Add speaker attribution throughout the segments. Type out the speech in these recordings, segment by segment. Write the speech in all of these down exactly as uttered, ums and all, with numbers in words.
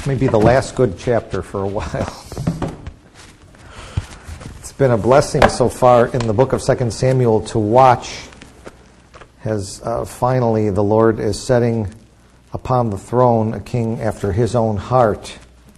Speaker 1: This may be the last good chapter for a while. It's been a blessing so far in the book of Second Samuel to watch as uh, finally the Lord is setting upon the throne a king after his own heart,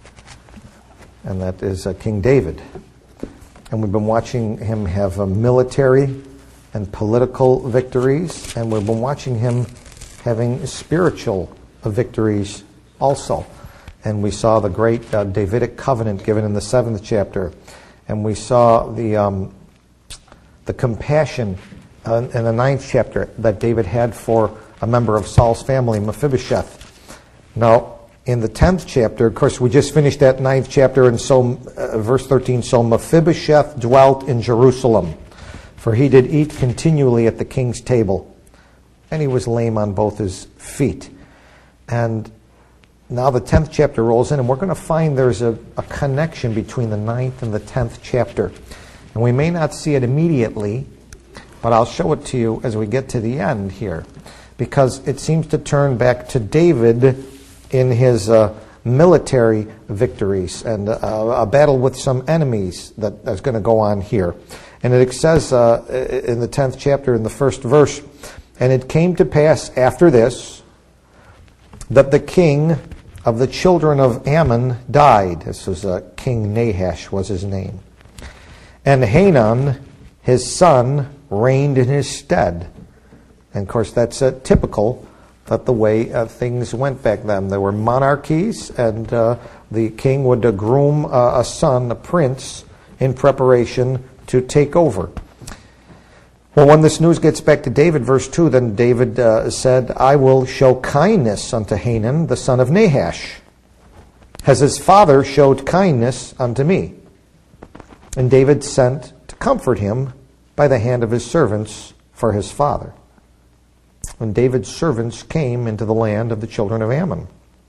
Speaker 1: and that is uh, King David. And we've been watching him have uh, military and political victories, and we've been watching him having spiritual victories also. And we saw the great uh, Davidic covenant given in the seventh chapter, and we saw the um, the compassion uh, in the ninth chapter that David had for a member of Saul's family, Mephibosheth. Now, in the tenth chapter, of course, we just finished that ninth chapter, and so uh, verse thirteen. So Mephibosheth dwelt in Jerusalem, for he did eat continually at the king's table, and he was lame on both his feet. And now the tenth chapter rolls in, and we're going to find there's a, a connection between the ninth and the tenth chapter. And we may not see it immediately, but I'll show it to you as we get to the end here, because it seems to turn back to David in his uh, military victories and uh, a battle with some enemies that is going to go on here. And it says uh, in the tenth chapter, in the first verse, "And it came to pass after this, that the king of the children of Ammon died." This was uh, King Nahash was his name. "And Hanun, his son, reigned in his stead." And of course, that's uh, typical of the way uh, things went back then. There were monarchies, and uh, the king would uh, groom uh, a son, a prince, in preparation to take over. Well, when this news gets back to David, verse two, then David uh, said, "I will show kindness unto Hanun, the son of Nahash, as his father showed kindness unto me." And David sent to comfort him by the hand of his servants for his father. And David's servants came into the land of the children of Ammon.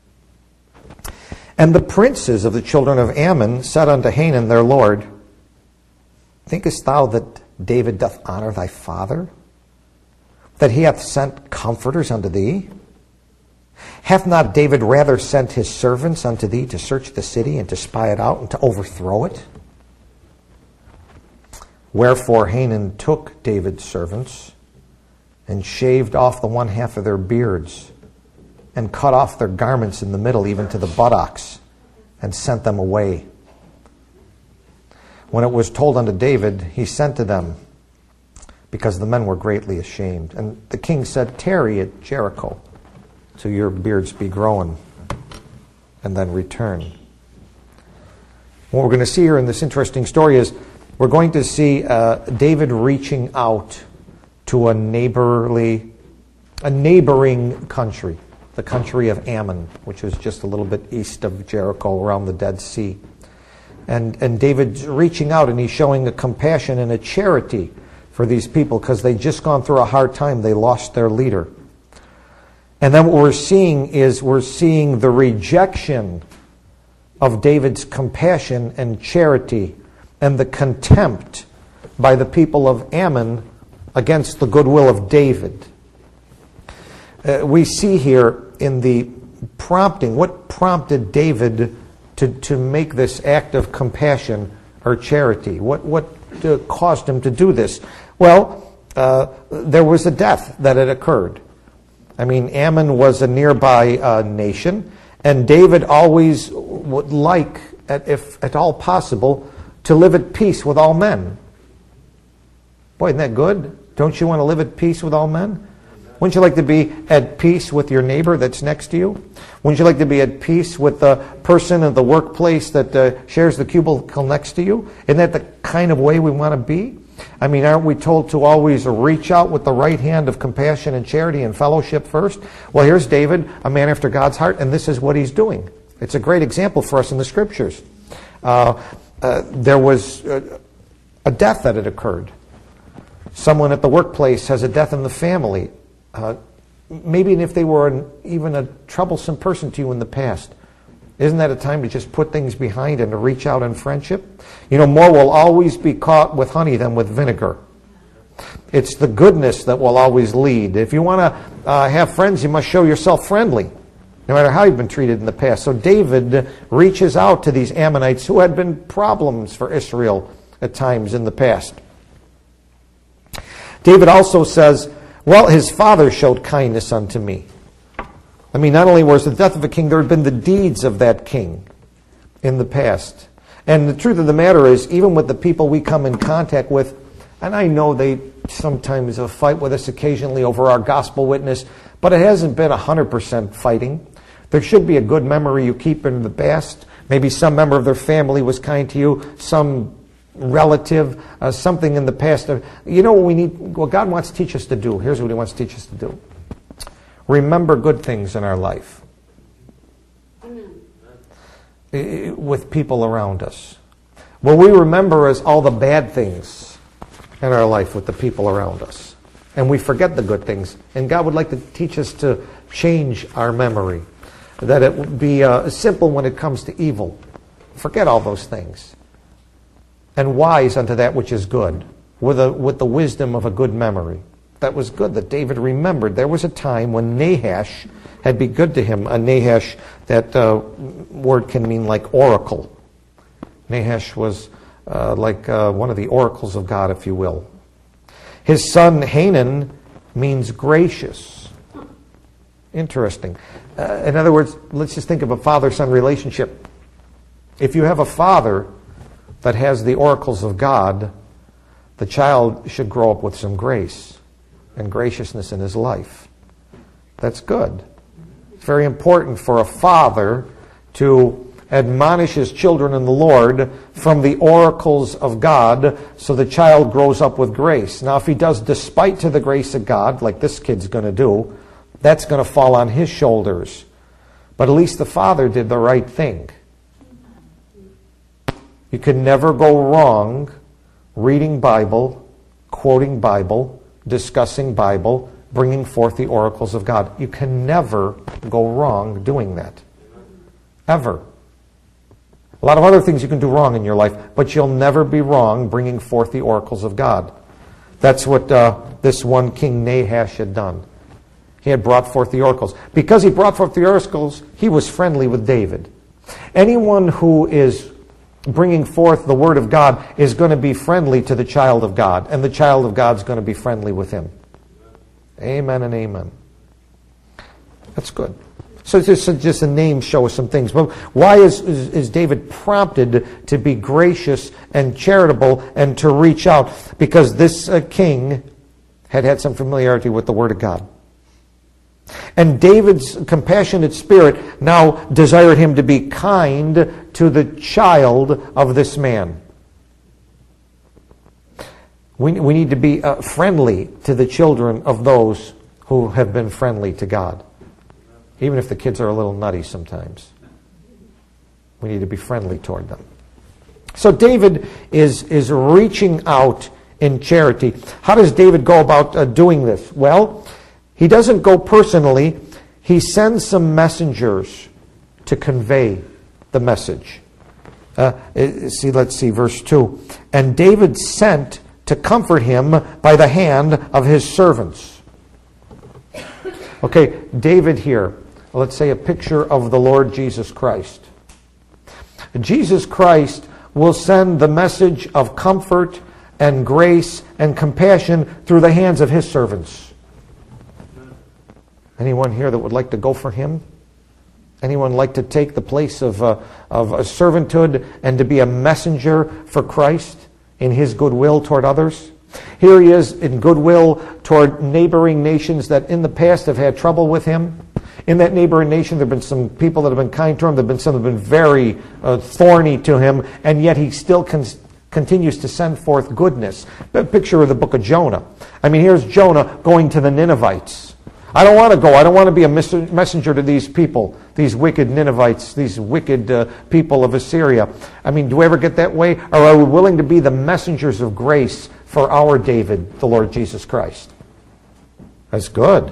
Speaker 1: And the princes of the children of Ammon said unto Hanun their lord, "Thinkest thou that David doth honor thy father, that he hath sent comforters unto thee? Hath not David rather sent his servants unto thee to search the city and to spy it out and to overthrow it?" Wherefore Hanun took David's servants and shaved off the one half of their beards and cut off their garments in the middle, even to the buttocks, and sent them away. When it was told unto David, he sent to them, because the men were greatly ashamed. And the king said, "Tarry at Jericho till your beards be grown, and then return." What we're going to see here in this interesting story is we're going to see uh, David reaching out to a neighborly, a neighboring country, the country of Ammon, which was just a little bit east of Jericho, around the Dead Sea. And and David's reaching out, and he's showing a compassion and a charity for these people because they'd just gone through a hard time. They lost their leader. And then what we're seeing is we're seeing the rejection of David's compassion and charity and the contempt by the people of Ammon against the goodwill of David. Uh, we see here in the prompting, what prompted David To, to make this act of compassion or charity? What what uh, caused him to do this? Well, uh, there was a death that had occurred. I mean, Ammon was a nearby uh, nation, and David always would like, at, if at all possible, to live at peace with all men. Boy, isn't that good? Don't you want to live at peace with all men? Wouldn't you like to be at peace with your neighbor that's next to you? Wouldn't you like to be at peace with the person in the workplace that uh, shares the cubicle next to you? Isn't that the kind of way we want to be? I mean, aren't we told to always reach out with the right hand of compassion and charity and fellowship first? Well, here's David, a man after God's heart, and this is what he's doing. It's a great example for us in the Scriptures. Uh, uh, there was uh, a death that had occurred. Someone at the workplace has a death in the family. Uh, maybe if they were an, even a troublesome person to you in the past. Isn't that a time to just put things behind and to reach out in friendship? You know, more will always be caught with honey than with vinegar. It's the goodness that will always lead. If you want to uh, have friends, you must show yourself friendly. no matter how he'd been treated in the past. So David reaches out to these Ammonites who had been problems for Israel at times in the past. David also says, well, his father showed kindness unto me. I mean, not only was the death of a king, there had been the deeds of that king in the past. And the truth of the matter is, even with the people we come in contact with, and I know they sometimes fight with us occasionally over our gospel witness, but it hasn't been one hundred percent fighting. There should be a good memory you keep in the past. Maybe some member of their family was kind to you, some relative, uh, something in the past. You know what we need, what God wants to teach us to do? Here's what he wants to teach us to do. Remember good things in our life. Amen. With people around us. What we remember is all the bad things in our life with the people around us. And we forget the good things. And God would like to teach us to change our memory. That it would be uh, simple when it comes to evil. Forget all those things. And wise unto that which is good. With, a, with the wisdom of a good memory. That was good that David remembered. There was a time when Nahash had been good to him. A Nahash, that uh, word can mean like oracle. Nahash was uh, like uh, one of the oracles of God, if you will. His son Hanan means gracious. Interesting. Uh, in other words, let's just think of a father-son relationship. If you have a father that has the oracles of God, the child should grow up with some grace and graciousness in his life. That's good. It's very important for a father to admonish his children in the Lord from the oracles of God so the child grows up with grace. Now, if he does despite to the grace of God, like this kid's going to do, that's going to fall on his shoulders. But at least the father did the right thing. You can never go wrong reading Bible, quoting Bible, discussing Bible, bringing forth the oracles of God. You can never go wrong doing that. Ever. A lot of other things you can do wrong in your life, but you'll never be wrong bringing forth the oracles of God. That's what uh, this one King Nahash had done. He had brought forth the oracles. Because he brought forth the oracles, he was friendly with David. Anyone who is bringing forth the Word of God is going to be friendly to the child of God, and the child of God is going to be friendly with him. Amen and amen. That's good. So just, just a name shows some things. But why is, is, is David prompted to be gracious and charitable and to reach out? Because this uh, king had had some familiarity with the Word of God. And David's compassionate spirit now desired him to be kind to the child of this man. We, we need to be uh, friendly to the children of those who have been friendly to God. Even if the kids are a little nutty sometimes. We need to be friendly toward them. So David is, is reaching out in charity. How does David go about uh, doing this? Well, he doesn't go personally. He sends some messengers to convey the message. Uh, see, let's see, verse two. And David sent to comfort him by the hand of his servants. Okay, David here. Let's say a picture of the Lord Jesus Christ. Jesus Christ will send the message of comfort and grace and compassion through the hands of his servants. Anyone here that would like to go for him? Anyone like to take the place of, uh, of a servanthood and to be a messenger for Christ in his goodwill toward others? Here he is in goodwill toward neighboring nations that in the past have had trouble with him. In that neighboring nation, there have been some people that have been kind to him. There have been some that have been very uh, thorny to him, and yet he still con- continues to send forth goodness. A picture of the book of Jonah. I mean, here's Jonah going to the Ninevites. I don't want to go. I don't want to be a messenger to these people, these wicked Ninevites, these wicked uh, people of Assyria. I mean, do we ever get that way? Or are we willing to be the messengers of grace for our David, the Lord Jesus Christ? That's good.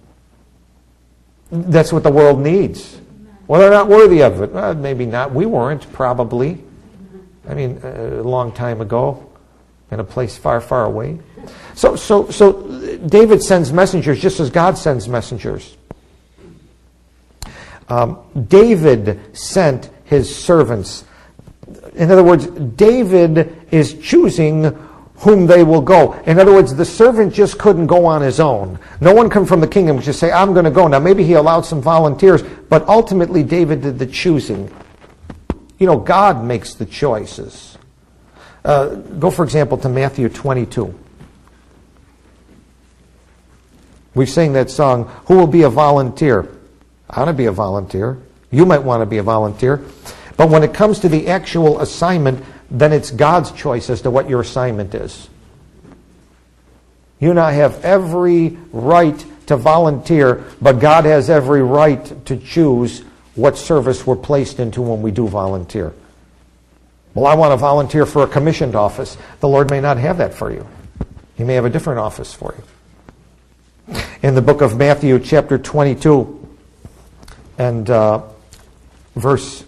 Speaker 1: That's what the world needs. Well, they're not worthy of it. Well, maybe not. We weren't, probably. I mean, a long time ago, in a place far, far away. So, so, so David sends messengers just as God sends messengers. Um, David sent his servants. In other words, David is choosing whom they will go. In other words, the servant just couldn't go on his own. No one come from the kingdom would just say, I'm going to go. Now, maybe he allowed some volunteers, but ultimately David did the choosing. You know, God makes the choices. Uh, go, for example, to Matthew twenty-two. We sing that song, Who Will Be a Volunteer? I want to be a volunteer. You might want to be a volunteer. But when it comes to the actual assignment, then it's God's choice as to what your assignment is. You and I have every right to volunteer, but God has every right to choose what service we're placed into when we do volunteer. Well, I want to volunteer for a commissioned office. The Lord may not have that for you. He may have a different office for you. In the book of Matthew, chapter twenty-two, and uh, verse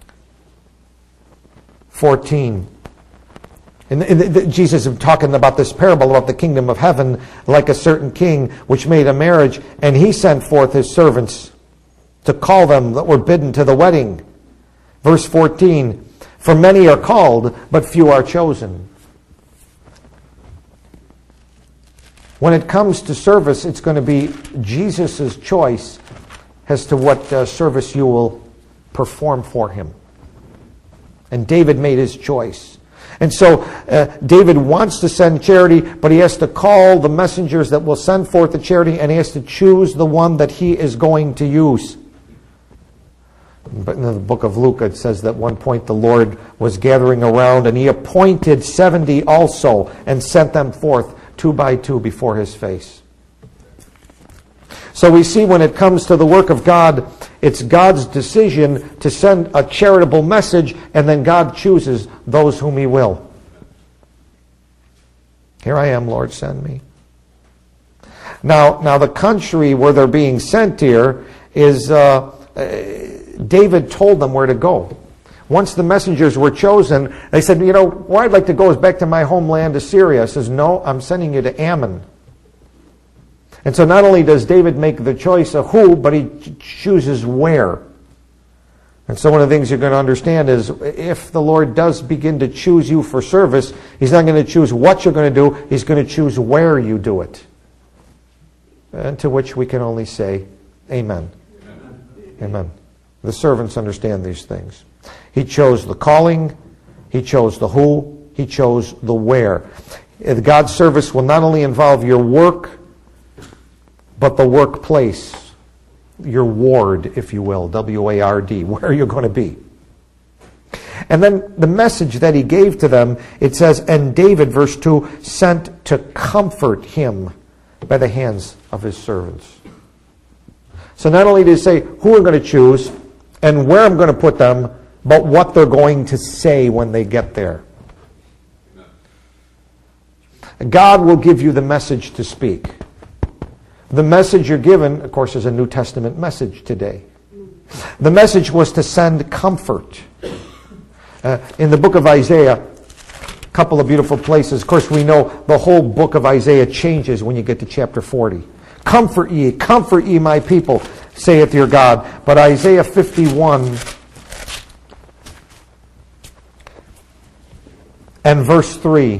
Speaker 1: fourteen. And, and the, the, Jesus is talking about this parable about the kingdom of heaven, like a certain king which made a marriage, and he sent forth his servants to call them that were bidden to the wedding. Verse fourteen, for many are called, but few are chosen. When it comes to service, it's going to be Jesus' choice as to what uh, service you will perform for him. And David made his choice. And so uh, David wants to send charity, but he has to call the messengers that will send forth the charity, and he has to choose the one that he is going to use. But in the book of Luke, it says that at one point the Lord was gathering around, and he appointed seventy also, and sent them forth two by two before his face. So we see when it comes to the work of God, it's God's decision to send a charitable message, and then God chooses those whom he will. Here I am, Lord, send me. Now, now the country where they're being sent here is, uh, David told them where to go. Once the messengers were chosen, they said, you know, where I'd like to go is back to my homeland, Assyria. He says, no, I'm sending you to Ammon. And so not only does David make the choice of who, but he chooses where. And so one of the things you're going to understand is if the Lord does begin to choose you for service, he's not going to choose what you're going to do, he's going to choose where you do it. And to which we can only say, Amen. Amen. Amen. The servants understand these things. He chose the calling, he chose the who, he chose the where. God's service will not only involve your work, but the workplace, your ward, if you will, W A R D, where you're going to be. And then the message that he gave to them, it says, and David, verse two, sent to comfort him by the hands of his servants. So not only did he say who I'm going to choose and where I'm going to put them, but what they're going to say when they get there. God will give you the message to speak. The message you're given, of course, is a New Testament message today. The message was to send comfort. Uh, in the book of Isaiah, a couple of beautiful places. Of course, we know the whole book of Isaiah changes when you get to chapter forty. Comfort ye, comfort ye my people, saith your God. But Isaiah fifty-one and verse three.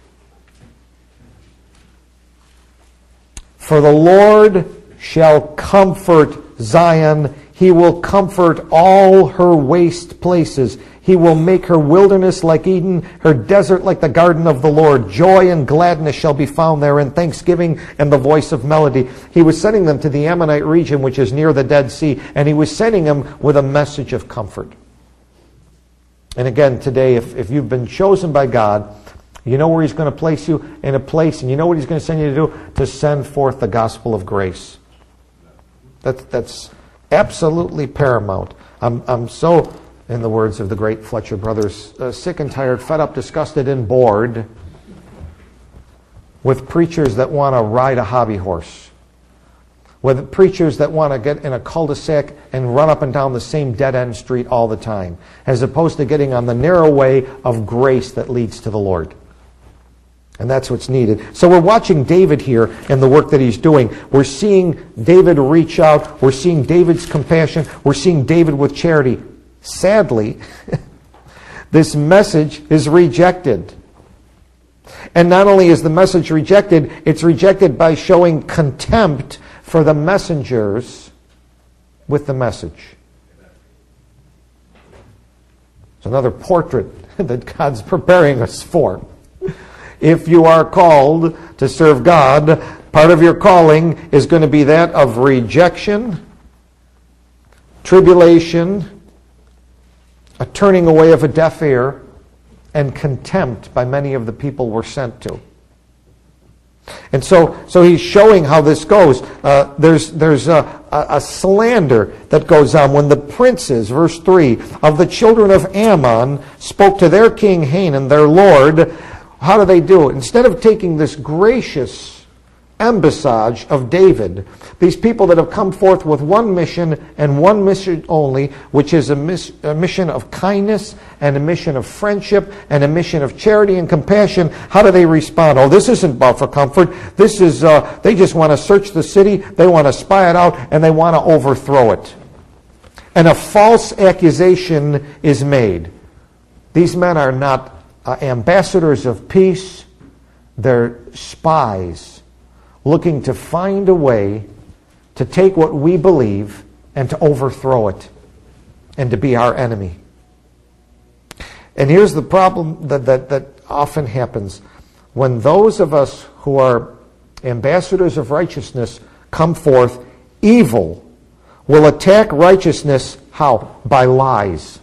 Speaker 1: For the Lord shall comfort Zion. He will comfort all her waste places. He will make her wilderness like Eden, her desert like the garden of the Lord. Joy and gladness shall be found therein, thanksgiving and the voice of melody. He was sending them to the Ammonite region, which is near the Dead Sea, and he was sending them with a message of comfort. And again, today, if, if you've been chosen by God, you know where he's going to place you in a place, and you know what he's going to send you to do? To send forth the gospel of grace. That, that's absolutely paramount. I'm, I'm so, in the words of the great Fletcher brothers, uh, sick and tired, fed up, disgusted, and bored with preachers that want to ride a hobby horse. With preachers that want to get in a cul-de-sac and run up and down the same dead-end street all the time, as opposed to getting on the narrow way of grace that leads to the Lord. And that's what's needed. So we're watching David here and the work that he's doing. We're seeing David reach out. We're seeing David's compassion. We're seeing David with charity. Sadly, this message is rejected. And not only is the message rejected, it's rejected by showing contempt for the messengers with the message. It's another portrait that God's preparing us for. If you are called to serve God, part of your calling is going to be that of rejection, tribulation, a turning away of a deaf ear, and contempt by many of the people we're sent to. And so, so he's showing how this goes. Uh, there's there's a, a, a slander that goes on when the princes, verse three, of the children of Ammon spoke to their king Hanan, their lord. How do they do it? Instead of taking this gracious embassage of David, these people that have come forth with one mission and one mission only, which is a, mis- a mission of kindness and a mission of friendship and a mission of charity and compassion, how do they respond? Oh, this isn't about for comfort. This is, uh, they just want to search the city, they want to spy it out, and they want to overthrow it. And a false accusation is made. These men are not uh, ambassadors of peace, they're spies looking to find a way to take what we believe and to overthrow it and to be our enemy. And here's the problem that, that, that often happens. When those of us who are ambassadors of righteousness come forth, evil will attack righteousness, how? By lies.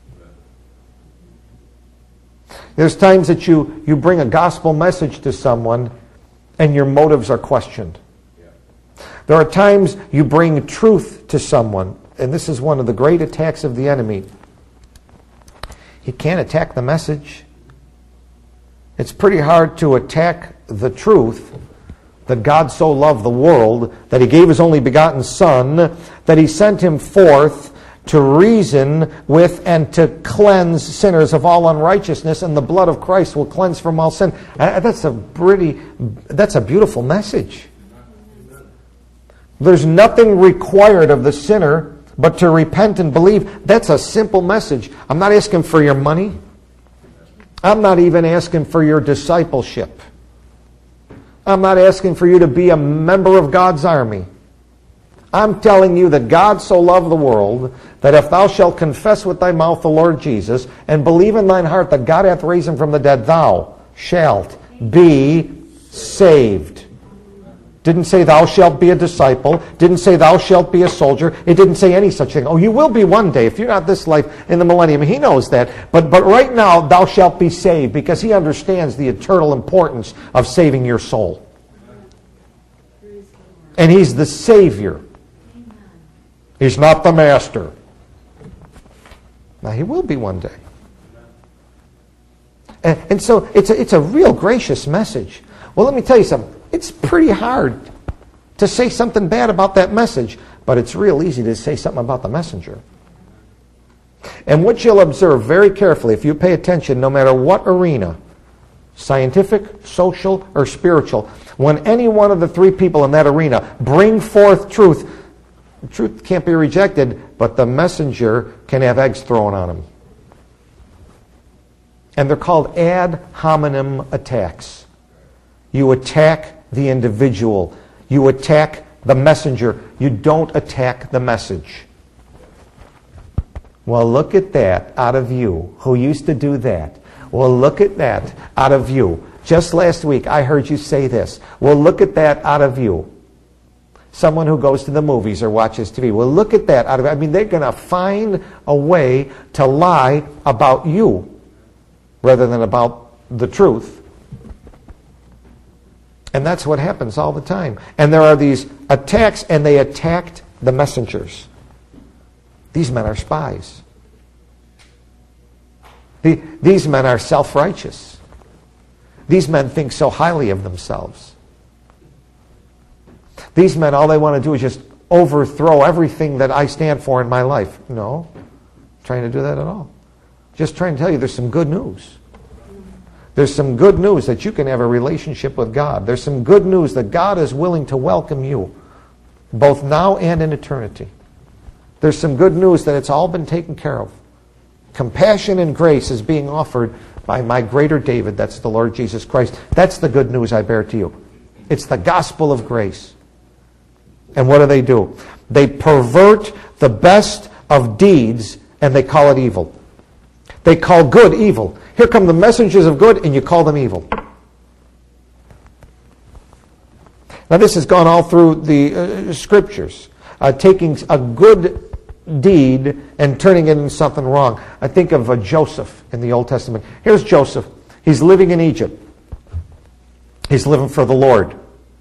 Speaker 1: There's times that you, you bring a gospel message to someone and your motives are questioned. There are times you bring truth to someone, and this is one of the great attacks of the enemy. He can't attack the message. It's pretty hard to attack the truth that God so loved the world that He gave His only begotten Son, that He sent Him forth to reason with and to cleanse sinners of all unrighteousness, and the blood of Christ will cleanse from all sin. That's a pretty, that's a beautiful message. There's nothing required of the sinner but to repent and believe. That's a simple message. I'm not asking for your money. I'm not even asking for your discipleship. I'm not asking for you to be a member of God's army. I'm telling you that God so loved the world that if thou shalt confess with thy mouth the Lord Jesus and believe in thine heart that God hath raised him from the dead, thou shalt be saved. Didn't say thou shalt be a disciple. Didn't say thou shalt be a soldier. It didn't say any such thing. Oh, you will be one day if you're not this life in the millennium. He knows that. But, but right now, thou shalt be saved because He understands the eternal importance of saving your soul. And He's the Savior. He's not the master. Now, He will be one day. And, and so it's a, it's a real gracious message. Well, let me tell you something. It's pretty hard to say something bad about that message, but it's real easy to say something about the messenger. And what you'll observe very carefully, if you pay attention, no matter what arena, scientific, social, or spiritual, when any one of the three people in that arena bring forth truth, truth can't be rejected, but the messenger can have eggs thrown on him. And they're called ad hominem attacks. You attack the individual. You attack the messenger. You don't attack the message. Well, look at that out of you who used to do that. Well, look at that out of you. Just last week I heard you say this. Well, look at that out of you. Someone who goes to the movies or watches T V. Well, look at that out of I mean, they're going to find a way to lie about you rather than about the truth. And that's what happens all the time. And there are these attacks, and they attacked the messengers. These men are spies. The, these men are self-righteous. These men think so highly of themselves. These men, all they want to do is just overthrow everything that I stand for in my life. No, I'm trying to do that at all. Just trying to tell you there's some good news. There's some good news that you can have a relationship with God. There's some good news that God is willing to welcome you, both now and in eternity. There's some good news that it's all been taken care of. Compassion and grace is being offered by my greater David. That's the Lord Jesus Christ. That's the good news I bear to you. It's the gospel of grace. And what do they do? They pervert the best of deeds and they call it evil. They call good evil. Here come the messengers of good and you call them evil. Now this has gone all through the uh, scriptures. Uh, taking a good deed and turning it into something wrong. I think of uh, Joseph in the Old Testament. Here's Joseph. He's living in Egypt. He's living for the Lord.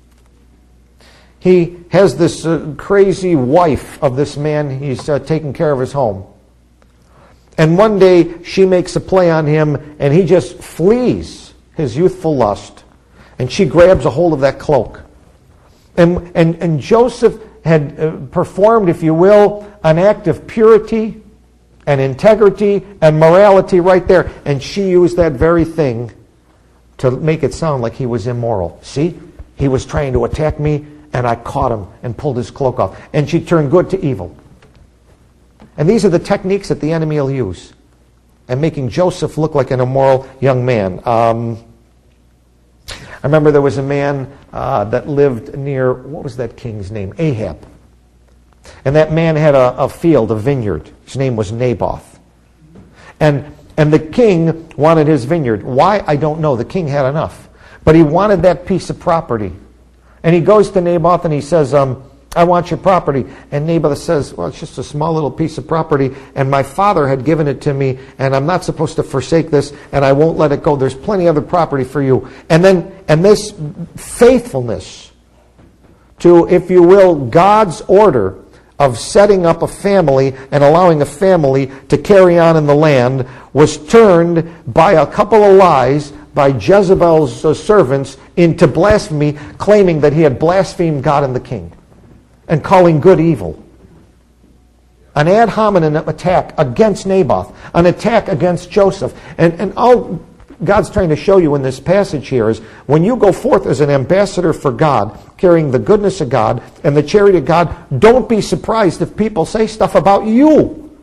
Speaker 1: He has this uh, crazy wife of this man. He's uh, taking care of his home. And one day she makes a play on him and he just flees his youthful lust. And she grabs a hold of that cloak. And, and, and Joseph had uh, performed, if you will, an act of purity and integrity and morality right there. And she used that very thing to make it sound like he was immoral. See? He was trying to attack me and I caught him and pulled his cloak off. And she turned good to evil. And these are the techniques that the enemy will use. And making Joseph look like an immoral young man. Um, I remember there was a man uh, that lived near, what was that king's name? Ahab. And that man had a, a field, a vineyard. His name was Naboth. And, and the king wanted his vineyard. Why? I don't know. The king had enough. But he wanted that piece of property. And he goes to Naboth and he says, um, I want your property. And Naboth says, well, it's just a small little piece of property, and my father had given it to me, and I'm not supposed to forsake this, and I won't let it go. There's plenty of other property for you. And then, and this faithfulness to, if you will, God's order of setting up a family and allowing a family to carry on in the land was turned by a couple of lies by Jezebel's uh, servants into blasphemy, claiming that he had blasphemed God and the king. And calling good evil. An ad hominem attack against Naboth. An attack against Joseph. And, and all God's trying to show you in this passage here is when you go forth as an ambassador for God, carrying the goodness of God and the charity of God, don't be surprised if people say stuff about you.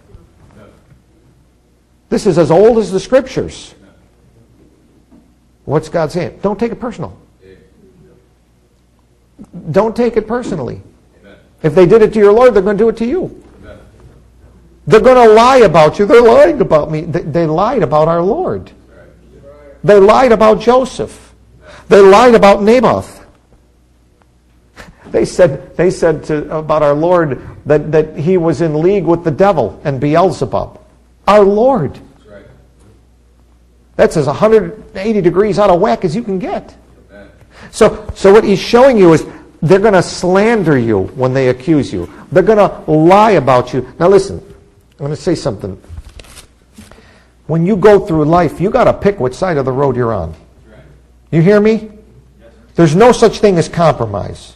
Speaker 1: This is as old as the scriptures. What's God saying? Don't take it personal. Don't take it personally. Amen. If they did it to your Lord, they're going to do it to you. Amen. They're going to lie about you. They're lying about me. They, they lied about our Lord. Right. They lied about Joseph. They lied about Naboth. They said, they said to, about our Lord that, that he was in league with the devil and Beelzebub. Our Lord. That's right. That's as one hundred eighty degrees out of whack as you can get. So, so what he's showing you is they're going to slander you when they accuse you. They're going to lie about you. Now listen, I'm going to say something. When you go through life, you got to pick which side of the road you're on. You hear me? There's no such thing as compromise.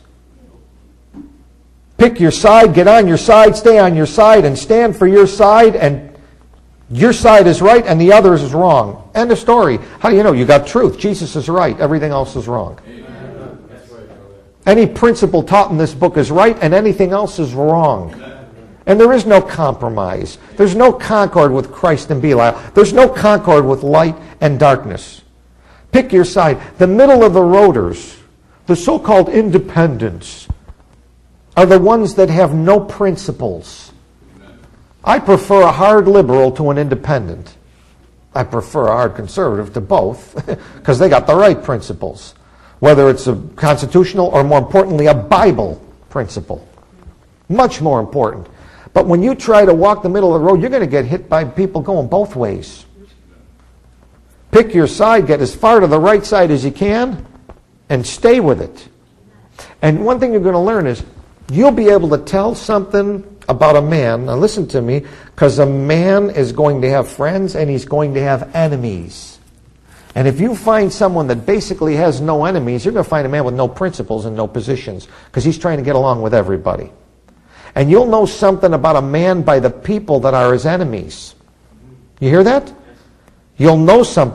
Speaker 1: Pick your side, get on your side, stay on your side, and stand for your side, and your side is right and the other is wrong. End of story. How do you know? You got truth. Jesus is right. Everything else is wrong. Amen. Any principle taught in this book is right and anything else is wrong. Amen. And there is no compromise. There's no concord with Christ and Belial. There's no concord with light and darkness. Pick your side. The middle of the roaders, the so-called independents, are the ones that have no principles. I prefer a hard liberal to an independent. I prefer a hard conservative to both because they got the right principles, whether it's a constitutional or, more importantly, a Bible principle. Much more important. But when you try to walk the middle of the road, you're going to get hit by people going both ways. Pick your side, get as far to the right side as you can, and stay with it. And one thing you're going to learn is you'll be able to tell something about a man, now listen to me, because a man is going to have friends and he's going to have enemies. And if you find someone that basically has no enemies, you're going to find a man with no principles and no positions, because he's trying to get along with everybody. And you'll know something about a man by the people that are his enemies. You hear that? You'll know something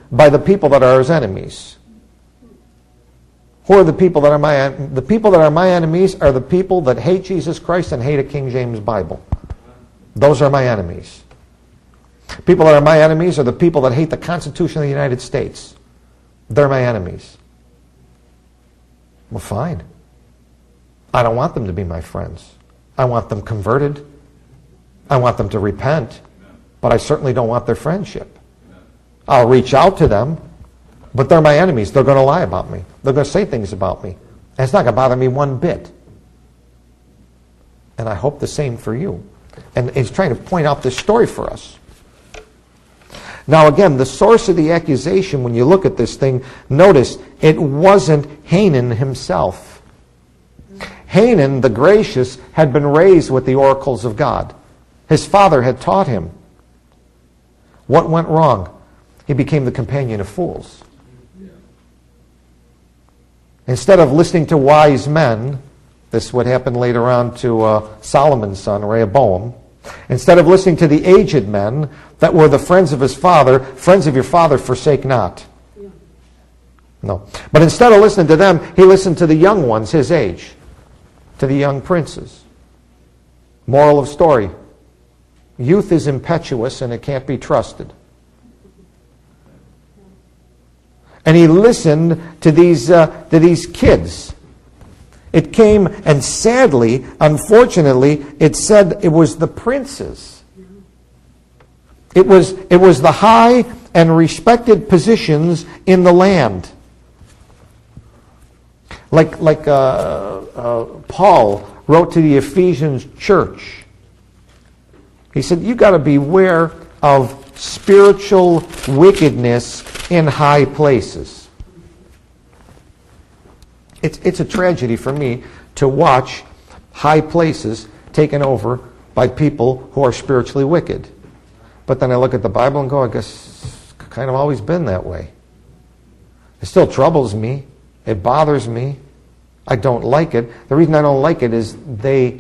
Speaker 1: by the people that are his enemies. Who are the people that are my the people that are my enemies are the people that hate Jesus Christ and hate a King James Bible. Those are my enemies. People that are my enemies are the people that hate the Constitution of the United States. They're my enemies. Well, fine. I don't want them to be my friends. I want them converted. I want them to repent. But I certainly don't want their friendship. I'll reach out to them, but they're my enemies. They're going to lie about me. They're going to say things about me. And it's not going to bother me one bit. And I hope the same for you. And he's trying to point out this story for us. Now again, the source of the accusation, when you look at this thing, notice it wasn't Hanan himself. Hanan, the gracious, had been raised with the oracles of God. His father had taught him. What went wrong? He became the companion of fools. Instead of listening to wise men, this would happen later on to uh, Solomon's son, Rehoboam. Instead of listening to the aged men that were the friends of his father, friends of your father forsake not. Yeah. No. But instead of listening to them, he listened to the young ones, his age, to the young princes. Moral of story. Youth is impetuous and it can't be trusted. And he listened to these, uh, to these kids. It came, and sadly, unfortunately, it said it was the princes. It was, it was the high and respected positions in the land. Like, like uh, uh, Paul wrote to the Ephesians church. He said, you've got to beware of spiritual wickedness in high places. It's, it's a tragedy for me to watch high places taken over by people who are spiritually wicked. But then I look at the Bible and go, I guess it's kind of always been that way. It still troubles me. It bothers me. I don't like it. The reason I don't like it is they,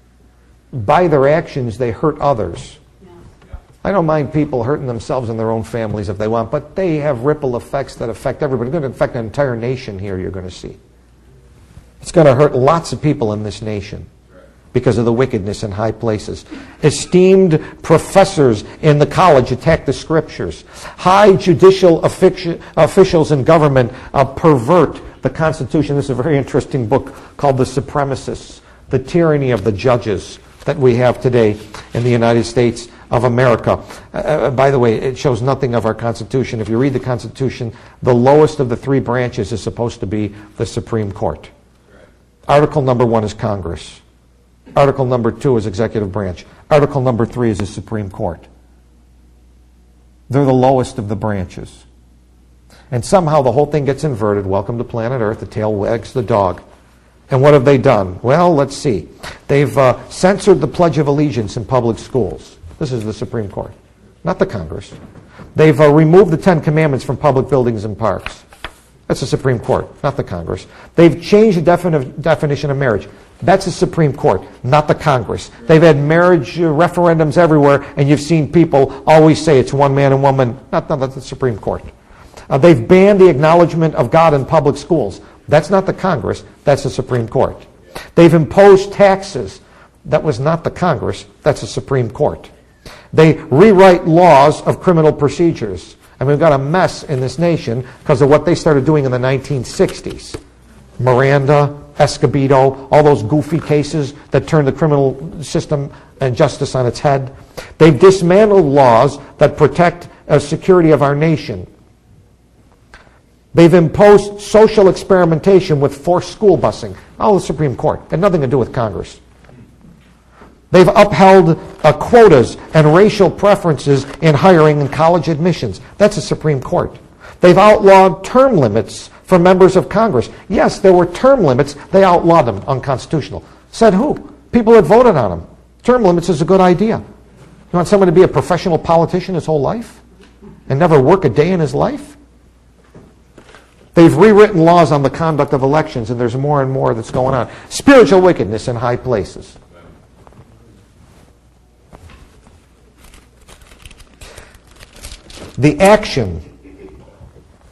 Speaker 1: by their actions, they hurt others. I don't mind people hurting themselves and their own families if they want, but they have ripple effects that affect everybody. It's going to affect an entire nation here, you're going to see. It's going to hurt lots of people in this nation because of the wickedness in high places. Esteemed professors in the college attack the scriptures. High judicial officials in government uh, pervert the Constitution. This is a very interesting book called The Supremacists, the tyranny of the judges that we have today in the United States of America. Uh, by the way, it shows nothing of our Constitution. If you read the Constitution, the lowest of the three branches is supposed to be the Supreme Court. Article number one is Congress. Article number two is executive branch. Article number three is the Supreme Court. They're the lowest of the branches. And somehow the whole thing gets inverted. Welcome to planet Earth. The tail wags the dog. And what have they done? Well, let's see. They've uh, censored the Pledge of Allegiance in public schools. This is the Supreme Court, not the Congress. They've uh, removed the Ten Commandments from public buildings and parks. That's the Supreme Court, not the Congress. They've changed the defini- definition of marriage. That's the Supreme Court, not the Congress. They've had marriage uh, referendums everywhere, and you've seen people always say it's one man and woman. Not, not that's the Supreme Court. Uh, they've banned the acknowledgement of God in public schools. That's not the Congress, that's the Supreme Court. They've imposed taxes. That was not the Congress, that's the Supreme Court. They rewrite laws of criminal procedures. And we've got a mess in this nation because of what they started doing in the nineteen sixties. Miranda, Escobedo, all those goofy cases that turned the criminal system and justice on its head. They've dismantled laws that protect the security of our nation. They've imposed social experimentation with forced school busing. Oh, the Supreme Court. Had nothing to do with Congress. They've upheld uh, quotas and racial preferences in hiring and college admissions. That's the Supreme Court. They've outlawed term limits for members of Congress. Yes, there were term limits. They outlawed them, unconstitutional. Said who? People that voted on them. Term limits is a good idea. You want someone to be a professional politician his whole life and never work a day in his life? They've rewritten laws on the conduct of elections, and there's more and more that's going on. Spiritual wickedness in high places. The action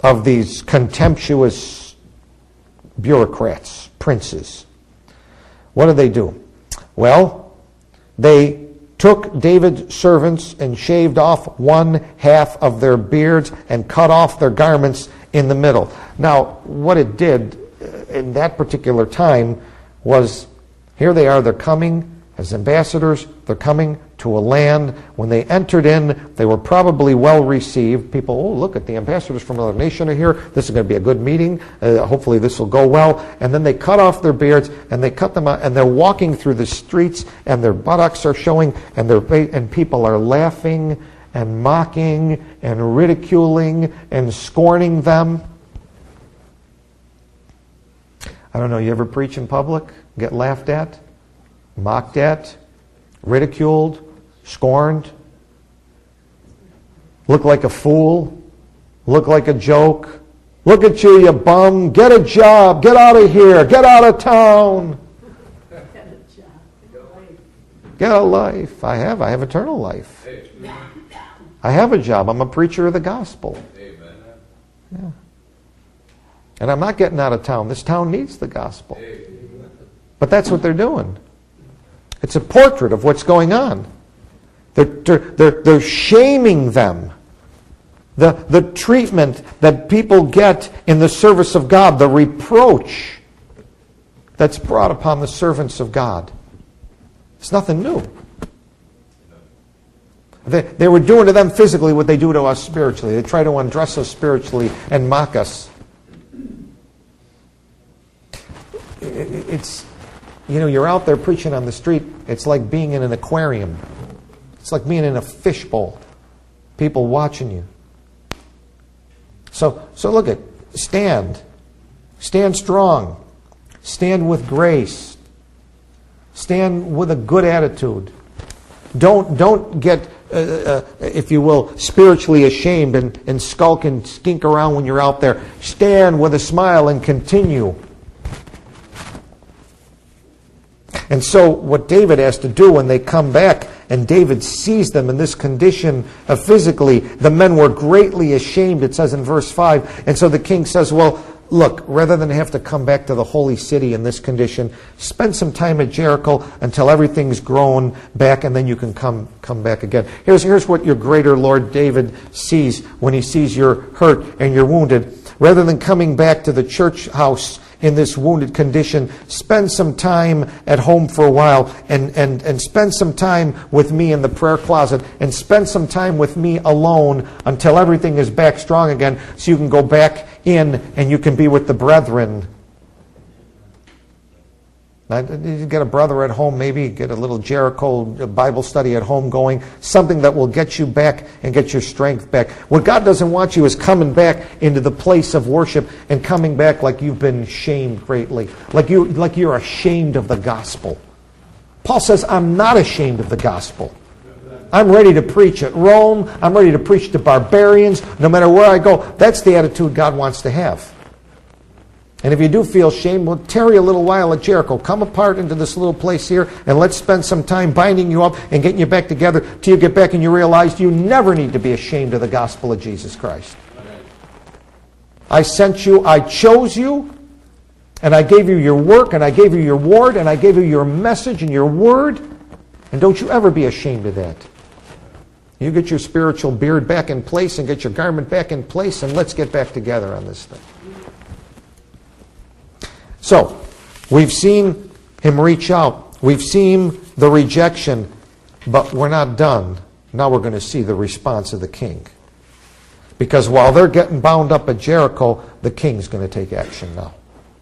Speaker 1: of these contemptuous bureaucrats, princes. What did they do? Well, they took David's servants and shaved off one half of their beards and cut off their garments in the middle. Now, what it did in that particular time was, here they are, they're coming as ambassadors, they're coming to a land. When they entered in, they were probably well received. People, oh, look at the ambassadors from another nation are here. This is going to be a good meeting. Uh, hopefully this will go well. And then they cut off their beards and they cut them out, and they're walking through the streets and their buttocks are showing, and their and people are laughing and mocking and ridiculing and scorning them. I don't know, you ever preach in public, get laughed at, mocked at, ridiculed, scorned, look like a fool, look like a joke, look at you, you bum, get a job, get out of here, get out of town. Get a life. I have, I have eternal life. I have a job, I'm a preacher of the gospel. Yeah. And I'm not getting out of town. This town needs the gospel. But that's what they're doing. It's a portrait of what's going on. They're, they're, they're shaming them. The, the treatment that people get in the service of God, the reproach that's brought upon the servants of God. It's nothing new. They, they were doing to them physically what they do to us spiritually. They try to undress us spiritually and mock us. It's, you know, you're out there preaching on the street. It's like being in an aquarium. It's like being in a fishbowl. People watching you. So, so look at, stand. Stand strong. Stand with grace. Stand with a good attitude. Don't, don't get, uh, uh, if you will, spiritually ashamed and, and skulk and skink around when you're out there. Stand with a smile and continue. And so what David has to do when they come back, and David sees them in this condition of physically, the men were greatly ashamed, it says in verse five. And so the king says, well, look, rather than have to come back to the holy city in this condition, spend some time at Jericho until everything's grown back, and then you can come, come back again. Here's, here's what your greater Lord David sees when he sees you're hurt and you're wounded. Rather than coming back to the church house in this wounded condition, spend some time at home for a while and, and, and spend some time with me in the prayer closet and spend some time with me alone until everything is back strong again so you can go back in and you can be with the brethren. Now, you get a brother at home, maybe get a little Jericho Bible study at home going, something that will get you back and get your strength back. What God doesn't want you is coming back into the place of worship and coming back like you've been shamed greatly, like, you, like you're ashamed of the gospel. Paul says, I'm not ashamed of the gospel. I'm ready to preach at Rome. I'm ready to preach to barbarians. No matter where I go, that's the attitude God wants to have. And if you do feel shame, well, tarry a little while at Jericho. Come apart into this little place here, and let's spend some time binding you up and getting you back together till you get back and you realize you never need to be ashamed of the gospel of Jesus Christ. I sent you, I chose you, and I gave you your work, and I gave you your ward, and I gave you your message and your word. And don't you ever be ashamed of that. You get your spiritual beard back in place and get your garment back in place, and let's get back together on this thing. So, we've seen him reach out. We've seen the rejection, but we're not done. Now we're going to see the response of the king. Because while they're getting bound up at Jericho, the king's going to take action now.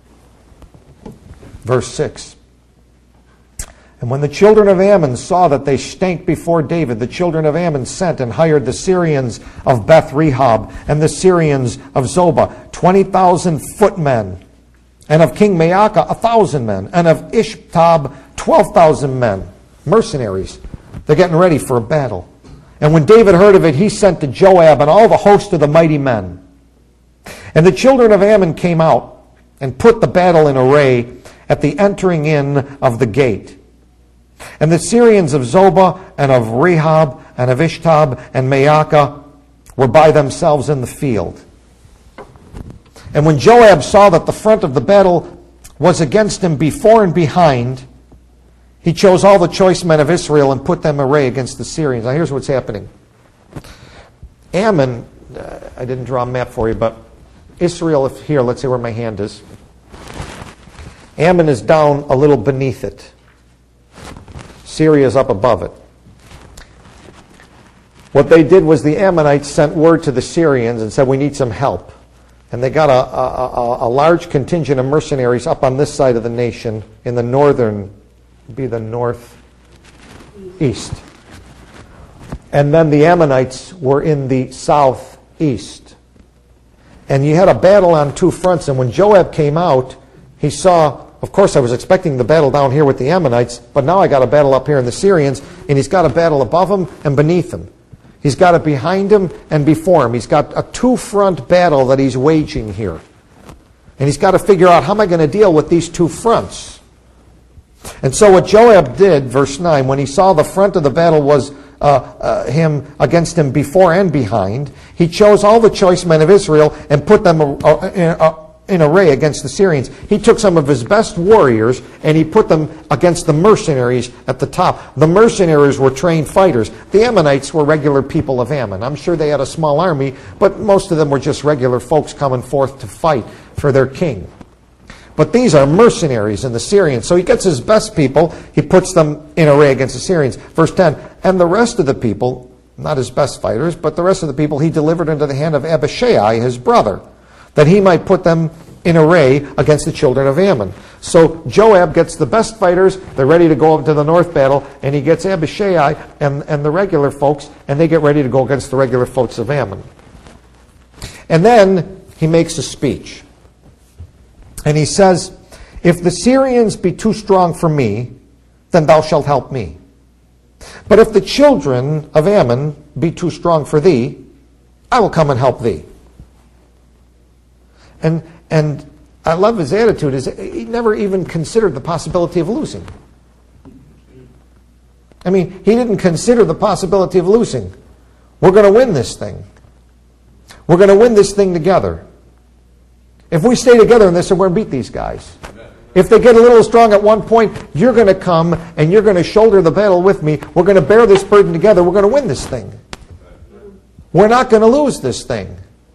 Speaker 1: Verse six. And when the children of Ammon saw that they stank before David, the children of Ammon sent and hired the Syrians of Beth-rehob and the Syrians of Zobah, twenty thousand footmen, and of King Maacah a thousand men, and of Ishtab twelve thousand men, mercenaries. They're getting ready for a battle. And when David heard of it, he sent to Joab and all the host of the mighty men. And the children of Ammon came out and put the battle in array at the entering in of the gate. And the Syrians of Zobah and of Rehob and of Ishtab and Maacah were by themselves in the field. And when Joab saw that the front of the battle was against him before and behind, he chose all the choice men of Israel and put them array against the Syrians. Now here's what's happening. Ammon, uh, I didn't draw a map for you, but Israel, if here, let's say where my hand is. Ammon is down a little beneath it. Syria is up above it. What they did was the Ammonites sent word to the Syrians and said, we need some help. And they got a, a, a, a large contingent of mercenaries up on this side of the nation in the northern, be the northeast. And then the Ammonites were in the southeast. And you had a battle on two fronts. And when Joab came out, he saw, of course I was expecting the battle down here with the Ammonites, but now I got a battle up here in the Syrians, and he's got a battle above him and beneath him. He's got it behind him and before him. He's got a two-front battle that he's waging here. And he's got to figure out, how am I going to deal with these two fronts? And so what Joab did, verse nine, when he saw the front of the battle was uh, uh, him against him before and behind, he chose all the choice men of Israel and put them uh, uh, in array against the Syrians. He took some of his best warriors and he put them against the mercenaries at the top. The mercenaries were trained fighters. The Ammonites were regular people of Ammon. I'm sure they had a small army, but most of them were just regular folks coming forth to fight for their king. But these are mercenaries in the Syrians. So he gets his best people, he puts them in array against the Syrians. Verse ten, and the rest of the people, not his best fighters, but the rest of the people he delivered into the hand of Abishai, his brother, that he might put them in array against the children of Ammon. So Joab gets the best fighters, they're ready to go up to the north battle, and he gets Abishai and, and the regular folks, and they get ready to go against the regular folks of Ammon. And then he makes a speech. And he says, if the Syrians be too strong for me, then thou shalt help me. But if the children of Ammon be too strong for thee, I will come and help thee. And and I love his attitude. Is he never even considered the possibility of losing. I mean, he didn't consider the possibility of losing. We're going to win this thing. We're going to win this thing together. If we stay together in this, we're going to beat these guys. If they get a little strong at one point, you're going to come and you're going to shoulder the battle with me. We're going to bear this burden together. We're going to win this thing. We're not going to lose this thing.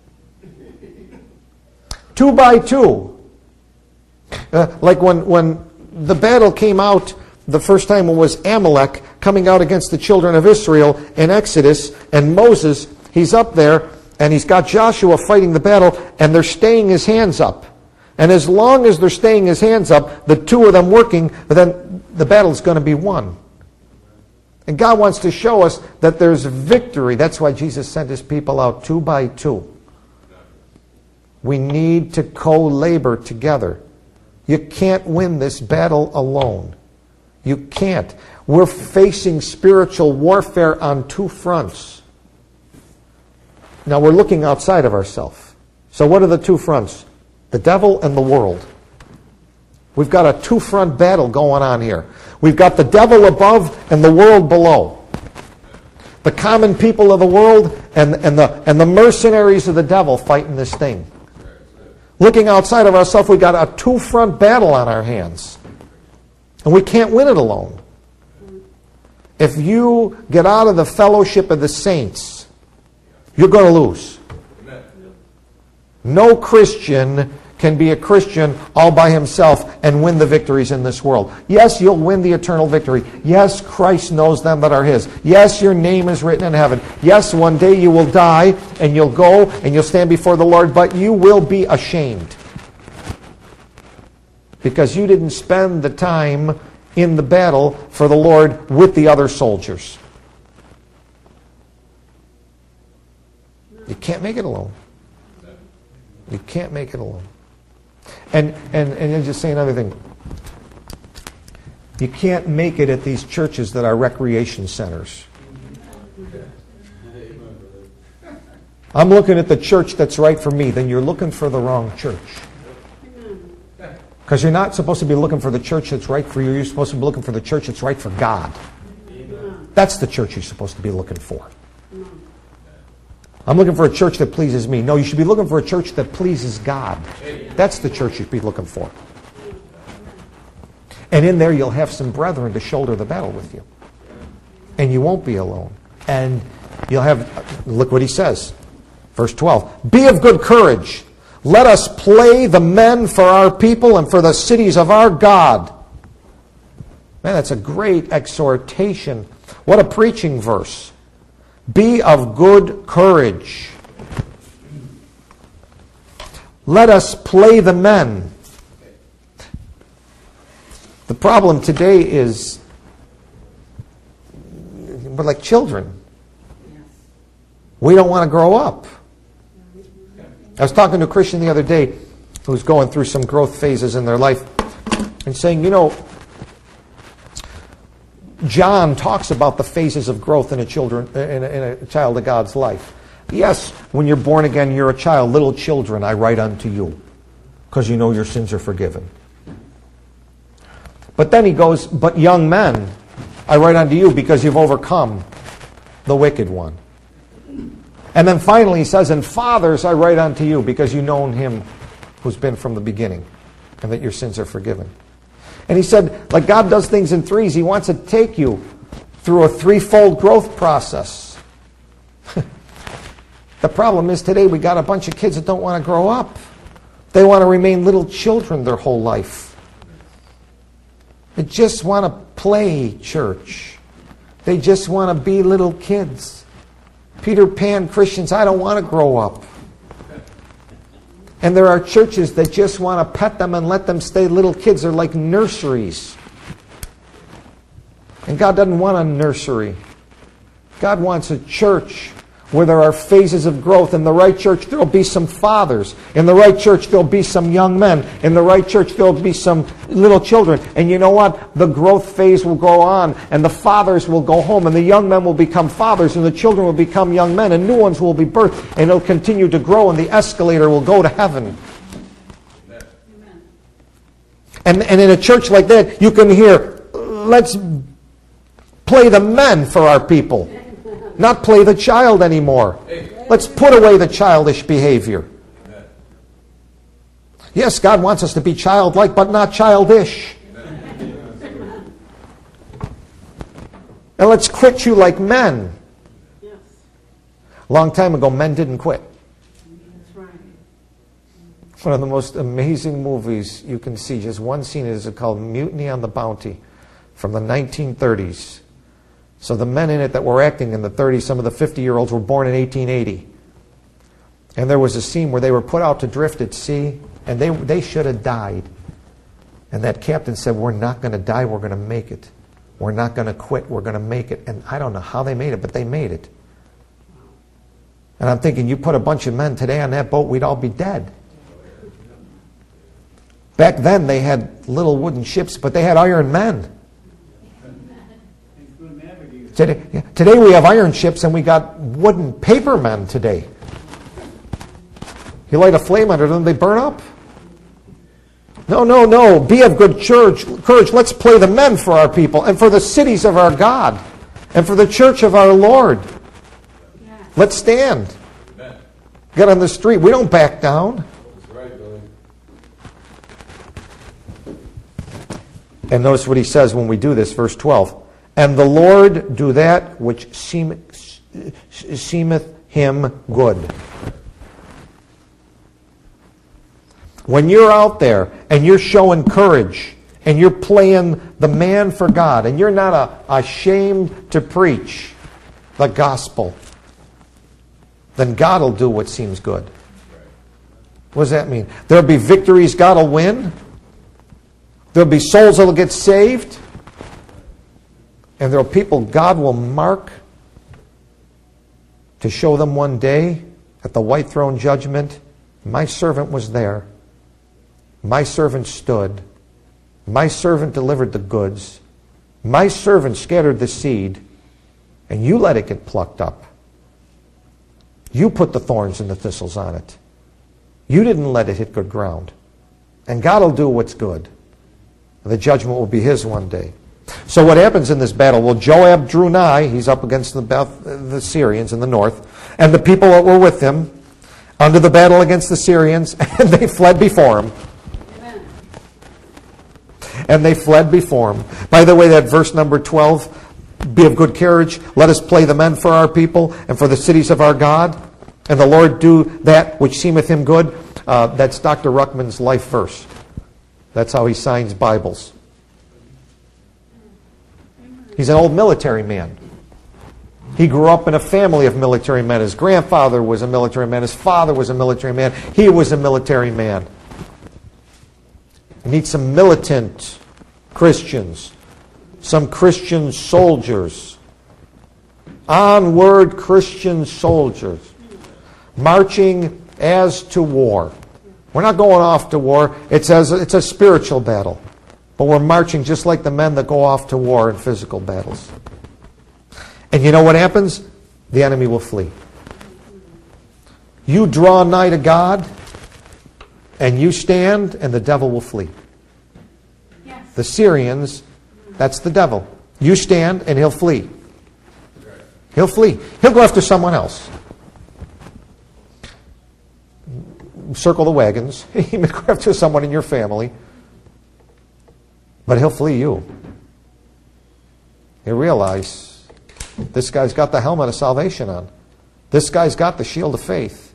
Speaker 1: Two by two. Uh, like when, when the battle came out the first time, it was Amalek coming out against the children of Israel in Exodus, and Moses, he's up there, and he's got Joshua fighting the battle, and they're staying his hands up. And as long as they're staying his hands up, the two of them working, then the battle's going to be won. And God wants to show us that there's victory. That's why Jesus sent his people out two by two. We need to co-labor together. You can't win this battle alone. You can't. We're facing spiritual warfare on two fronts. Now we're looking outside of ourselves. So what are the two fronts? The devil and the world. We've got a two-front battle going on here. We've got the devil above and the world below. The common people of the world and, and, the, and the mercenaries of the devil fighting this thing. Looking outside of ourselves, we've got a two-front battle on our hands. And we can't win it alone. If you get out of the fellowship of the saints, you're going to lose. No Christian can be a Christian all by himself and win the victories in this world. Yes, you'll win the eternal victory. Yes, Christ knows them that are his. Yes, your name is written in heaven. Yes, one day you will die and you'll go and you'll stand before the Lord, but you will be ashamed. Because you didn't spend the time in the battle for the Lord with the other soldiers. You can't make it alone. You can't make it alone. And and and I'll just say another thing. You can't make it at these churches that are recreation centers. I'm looking at the church that's right for me, then you're looking for the wrong church. Because you're not supposed to be looking for the church that's right for you. You're supposed to be looking for the church that's right for God. That's the church you're supposed to be looking for. I'm looking for a church that pleases me. No, you should be looking for a church that pleases God. That's the church you should be looking for. And in there you'll have some brethren to shoulder the battle with you. And you won't be alone. And you'll have, look what he says. Verse twelve. Be of good courage. Let us play the men for our people and for the cities of our God. Man, that's a great exhortation. What a preaching verse. Be of good courage. Let us play the men. The problem today is we're like children. We don't want to grow up. I was talking to a Christian the other day who's going through some growth phases in their life and saying, you know, John talks about the phases of growth in a children in a, in a child of God's life. Yes, when you're born again, you're a child. Little children, I write unto you, because you know your sins are forgiven. But then he goes, but young men, I write unto you because you've overcome the wicked one. And then finally he says, and fathers, I write unto you because you've known him who's been from the beginning, and that your sins are forgiven. And he said, like God does things in threes, he wants to take you through a threefold growth process. The problem is today we got a bunch of kids that don't want to grow up. They want to remain little children their whole life. They just want to play church. They just want to be little kids. Peter Pan Christians, I don't want to grow up. And there are churches that just want to pet them and let them stay little kids. They're like nurseries. And God doesn't want a nursery. God wants a church where there are phases of growth. In the right church, there will be some fathers. In the right church, there will be some young men. In the right church, there will be some little children. And you know what? The growth phase will go on, and the fathers will go home, and the young men will become fathers, and the children will become young men, and new ones will be birthed, and it'll continue to grow, and the escalator will go to heaven. Amen. And, and in a church like that, you can hear, let's play the men for our people. Not play the child anymore. Let's put away the childish behavior. Yes, God wants us to be childlike, but not childish. And let's quit you like men. A long time ago, men didn't quit. One of the most amazing movies you can see, just one scene, is called Mutiny on the Bounty from the nineteen thirties. So the men in it that were acting in the thirties, some of the fifty-year-olds were born in eighteen eighty. And there was a scene where they were put out to drift at sea, and they, they should have died. And that captain said, we're not going to die, we're going to make it. We're not going to quit, we're going to make it. And I don't know how they made it, but they made it. And I'm thinking, you put a bunch of men today on that boat, we'd all be dead. Back then, they had little wooden ships, but they had iron men. Today, today we have iron ships and we got wooden paper men today. You light a flame under them, they burn up. No, no, no. Be of good courage. courage. Let's play the men for our people and for the cities of our God and for the church of our Lord. Yes. Let's stand. Amen. Get on the street. We don't back down. That's right, Billy. And notice what he says when we do this, verse twelve. And the Lord do that which seem, seemeth him good. When you're out there and you're showing courage and you're playing the man for God and you're not a, ashamed to preach the gospel, then God will do what seems good. What does that mean? There'll be victories God will win. There'll be souls that will get saved. And there are people God will mark to show them one day at the white throne judgment, my servant was there. My servant stood. My servant delivered the goods. My servant scattered the seed. And you let it get plucked up. You put the thorns and the thistles on it. You didn't let it hit good ground. And God will do what's good. The judgment will be his one day. So what happens in this battle? Well, Joab drew nigh. He's up against the, the Syrians in the north. and the people that were with him under the battle against the Syrians, and they fled before him. Amen. And they fled before him. By the way, that verse number twelve, be of good courage, let us play the men for our people and for the cities of our God, and the Lord do that which seemeth him good. Uh, that's Doctor Ruckman's life verse. That's how he signs Bibles. He's an old military man. He grew up in a family of military men. His grandfather was a military man. His father was a military man. He was a military man. You need some militant Christians. Some Christian soldiers. Onward Christian soldiers. Marching as to war. We're not going off to war. It's, as, it's a spiritual battle. But we're marching just like the men that go off to war in physical battles. And you know what happens? The enemy will flee. You draw nigh to God, and you stand, and the devil will flee. Yes. The Syrians, that's the devil. You stand, and he'll flee. He'll flee. He'll go after someone else. Circle the wagons. He may go after someone in your family. But he'll flee you. You realize this guy's got the helmet of salvation on. This guy's got the shield of faith.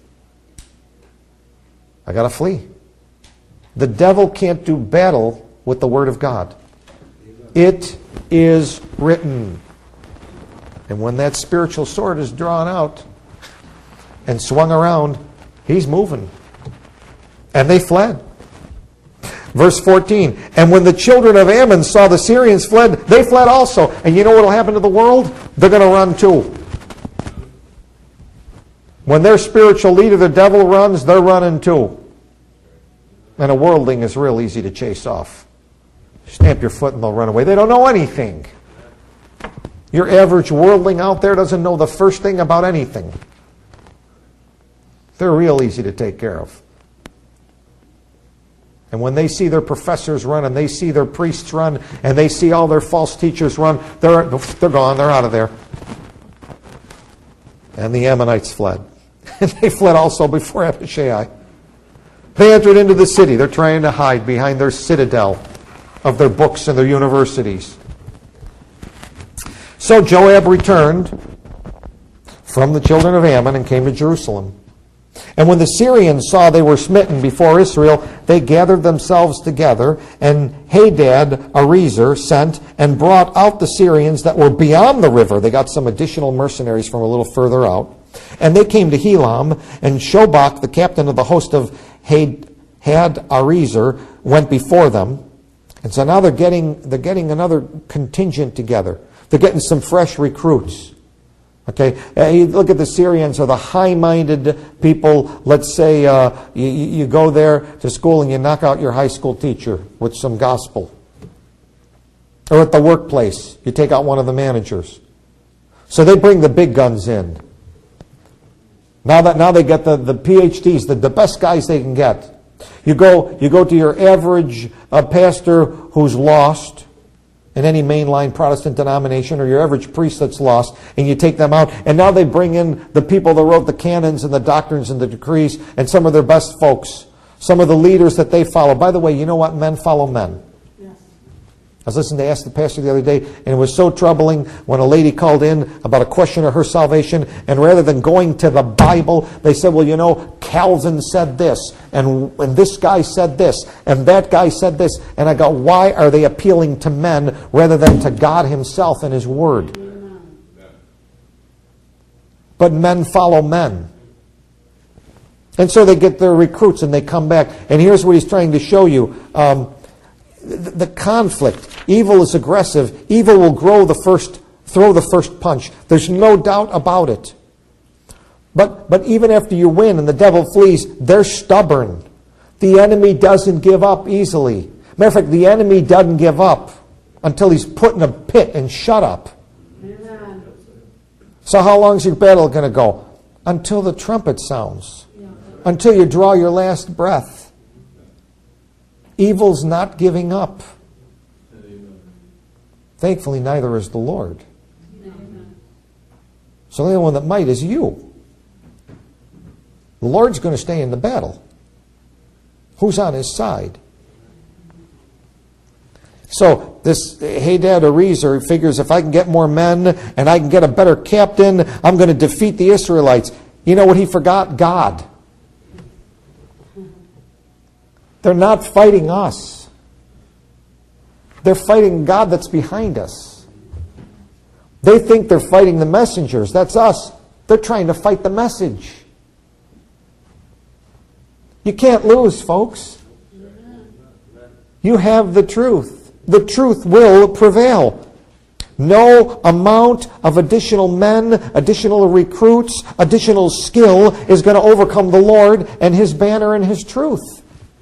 Speaker 1: I got to flee. The devil can't do battle with the Word of God. It is written. And when that spiritual sword is drawn out and swung around, he's moving. And they fled. Verse fourteen, and when the children of Ammon saw the Syrians fled, they fled also. And you know what will happen to the world? They're going to run too. When their spiritual leader, the devil, runs, they're running too. And a worldling is real easy to chase off. Stamp your foot and they'll run away. They don't know anything. Your average worldling out there doesn't know the first thing about anything. They're real easy to take care of. And when they see their professors run, and they see their priests run, and they see all their false teachers run, they're, they're gone, they're out of there. And the Ammonites fled. And they fled also before Abishai. They entered into the city. They're trying to hide behind their citadel of their books and their universities. So Joab returned from the children of Ammon and came to Jerusalem. And when the Syrians saw they were smitten before Israel, they gathered themselves together, and Hadad Arezer sent and brought out the Syrians that were beyond the river. They got some additional mercenaries from a little further out. And they came to Helam, and Shobach, the captain of the host of Hadad Arezer, went before them. And so now they're getting, they're getting another contingent together. They're getting some fresh recruits. Okay, uh, you look at the Syrians are the high-minded people. Let's say uh, you, you go there to school and you knock out your high school teacher with some gospel. Or at the workplace, you take out one of the managers. So they bring the big guns in. Now that now they get the, the P H Ds, the, the best guys they can get. You go you go to your average uh, pastor who's lost in any mainline Protestant denomination, or your average priest that's lost, and you take them out, and now they bring in the people that wrote the canons and the doctrines and the decrees, and some of their best folks, some of the leaders that they follow. By the way, you know what? Men follow men. Yes. I was listening to Ask the Pastor the other day, and it was so troubling when a lady called in about a question of her salvation, and rather than going to the Bible, they said, well, you know, Calvin said this, and, and this guy said this, and that guy said this. And I go, why are they appealing to men rather than to God Himself and His Word? Amen. But men follow men. And so they get their recruits and they come back. And here's what he's trying to show you. Um, the, the conflict. Evil is aggressive. Evil will grow the first, throw the first punch. There's no doubt about it. But, but even after you win and the devil flees, they're stubborn. The enemy doesn't give up easily. Matter of fact, the enemy doesn't give up until he's put in a pit and shut up. Amen. So how long is your battle going to go? Until the trumpet sounds. Yeah. Until you draw your last breath. Evil's not giving up. Amen. Thankfully, neither is the Lord. Amen. So the only one that might is you. The Lord's going to stay in the battle. Who's on his side? So this Hadad Arezer figures, if I can get more men and I can get a better captain, I'm going to defeat the Israelites. You know what he forgot? God. They're not fighting us. They're fighting God that's behind us. They think they're fighting the messengers. That's us. They're trying to fight the message. You can't lose, folks. You have the truth. The truth will prevail. No amount of additional men, additional recruits, additional skill is going to overcome the Lord and His banner and His truth.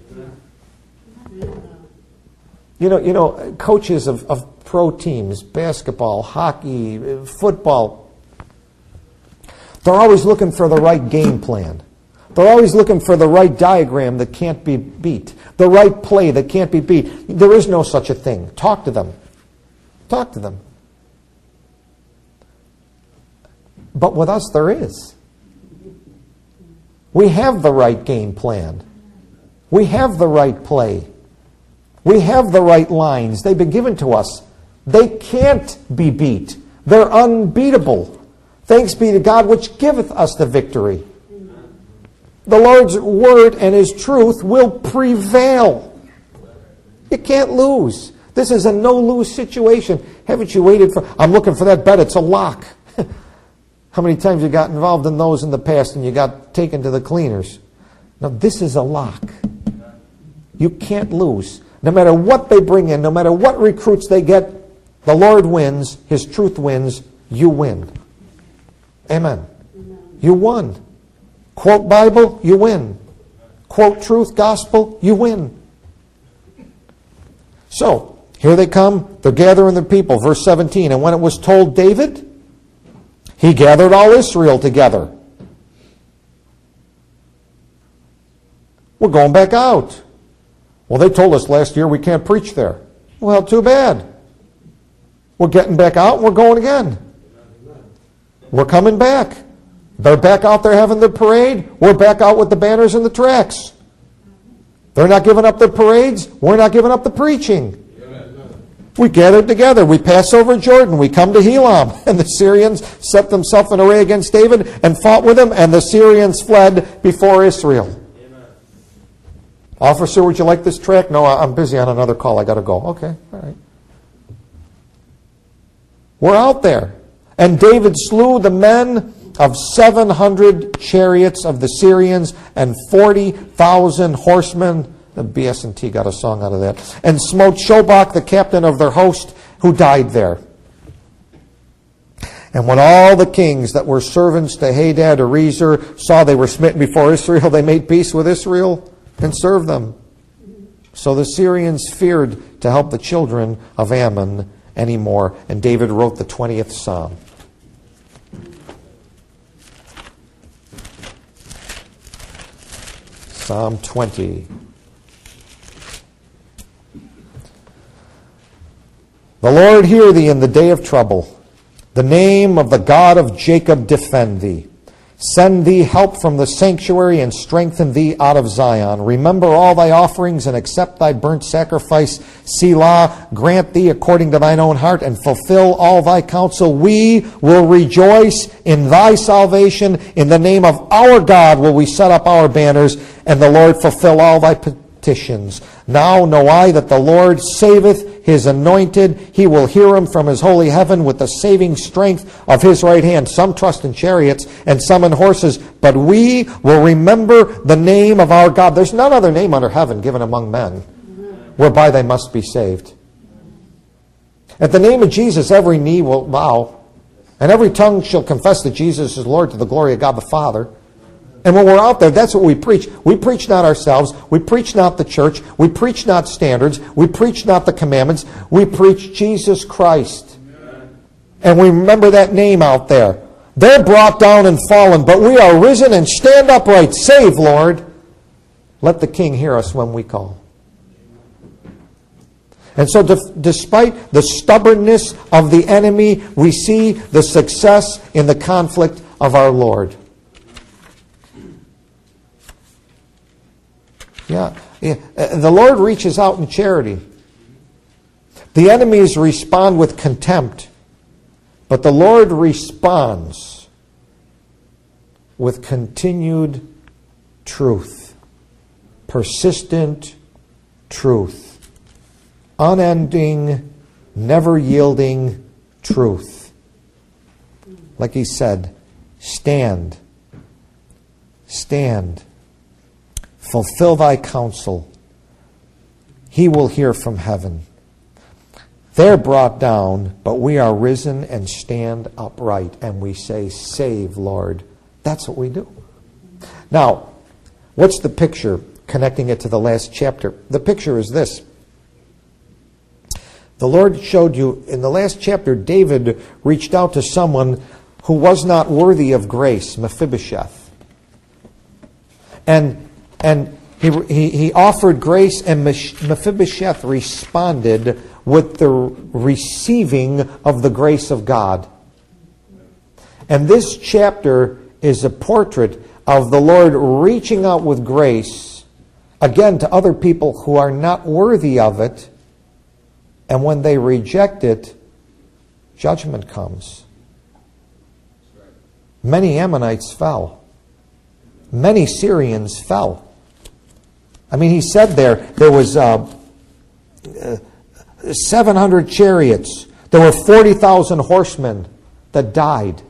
Speaker 1: You know, you know, coaches of, of pro teams, basketball, hockey, football, they're always looking for the right game plan. They're always looking for the right diagram that can't be beat, the right play that can't be beat. There is no such a thing. Talk to them. Talk to them. But with us, there is. We have the right game plan. We have the right play. We have the right lines. They've been given to us. They can't be beat. They're unbeatable. Thanks be to God which giveth us the victory. The Lord's word and His truth will prevail. You can't lose. This is a no-lose situation. Haven't you waited for... I'm looking for that bet. It's a lock. How many times you got involved in those in the past and you got taken to the cleaners? Now, this is a lock. You can't lose. No matter what they bring in, no matter what recruits they get, the Lord wins, His truth wins, you win. Amen. You won. Quote Bible, you win. Quote truth, gospel, you win. So, here they come. They're gathering the people. Verse seventeen, and when it was told David, he gathered all Israel together. We're going back out. Well, they told us last year we can't preach there. Well, too bad. We're getting back out and we're going again. We're coming back. They're back out there having their parade. We're back out with the banners and the tracts. They're not giving up their parades. We're not giving up the preaching. We gathered together. We pass over Jordan. We come to Helam. And the Syrians set themselves in array against David and fought with him. And the Syrians fled before Israel. Officer, would you like this tract? No, I'm busy on another call. I got to go. Okay, all right. We're out there. And David slew the men of seven hundred chariots of the Syrians and forty thousand horsemen. The B S and T got a song out of that. And smote Shobach, the captain of their host, who died there. And when all the kings that were servants to Hadad Arezer saw they were smitten before Israel, they made peace with Israel and served them. So the Syrians feared to help the children of Ammon anymore. And David wrote the twentieth Psalm. Psalm twenty. The Lord hear thee in the day of trouble. The name of the God of Jacob defend thee. Send thee help from the sanctuary and strengthen thee out of Zion. Remember all thy offerings and accept thy burnt sacrifice. Selah, grant thee according to thine own heart and fulfill all thy counsel. We will rejoice in thy salvation. In the name of our God will we set up our banners, and the Lord fulfill all thy petitions. Now know I that the Lord saveth his anointed. He will hear him from his holy heaven with the saving strength of his right hand. Some trust in chariots and some in horses, but we will remember the name of our God. There's none other name under heaven given among men whereby they must be saved. At the name of Jesus, every knee will bow, and every tongue shall confess that Jesus is Lord to the glory of God the Father. And when we're out there, that's what we preach. We preach not ourselves. We preach not the church. We preach not standards. We preach not the commandments. We preach Jesus Christ. Amen. And we remember that name out there. They're brought down and fallen, but we are risen and stand upright. Save, Lord. Let the King hear us when we call. And so despite the stubbornness of the enemy, we see the success in the conflict of our Lord. Yeah. yeah. The Lord reaches out in charity. The enemies respond with contempt, but the Lord responds with continued truth, persistent truth, unending, never yielding truth. Like he said, stand, stand, fulfill thy counsel. He will hear from heaven. They're brought down, but we are risen and stand upright, and we say, save, Lord. That's what we do. Now, what's the picture connecting it to the last chapter? The picture is this. The Lord showed you, in the last chapter, David reached out to someone who was not worthy of grace, Mephibosheth. And, and he, he, he offered grace, and Mephibosheth responded with the receiving of the grace of God. And this chapter is a portrait of the Lord reaching out with grace, again, to other people who are not worthy of it. And when they reject it, judgment comes. Many Ammonites fell. Many Syrians fell. I mean, he said there, there was uh, uh, seven hundred chariots. There were forty thousand horsemen that died.